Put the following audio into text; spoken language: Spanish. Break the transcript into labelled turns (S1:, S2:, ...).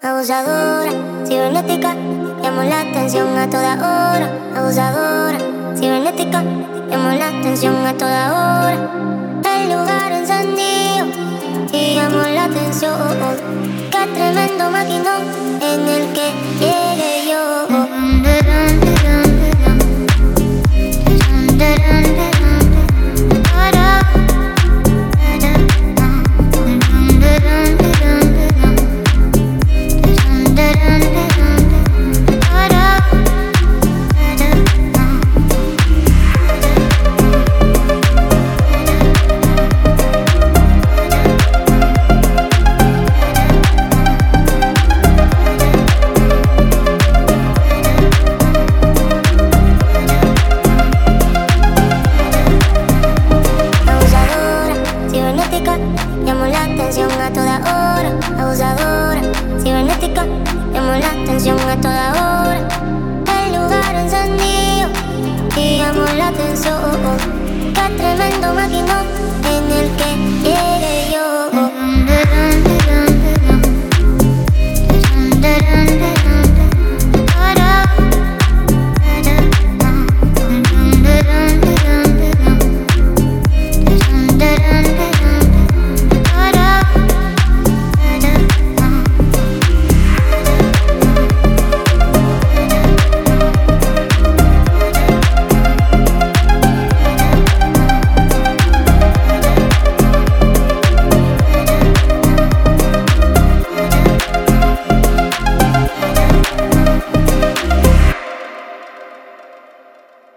S1: Abusadora, cibernética, llamo la atención a toda hora. Abusadora, cibernética, llamo la atención a toda hora. El lugar encendido y llamo la atención. Qué tremendo maquinón en el que llegué yo. Llamo la atención a toda hora. Abusadora, cibernética, llamo la atención a toda hora. El lugar encendido y llamo la atención. Qué tremendo maquinón en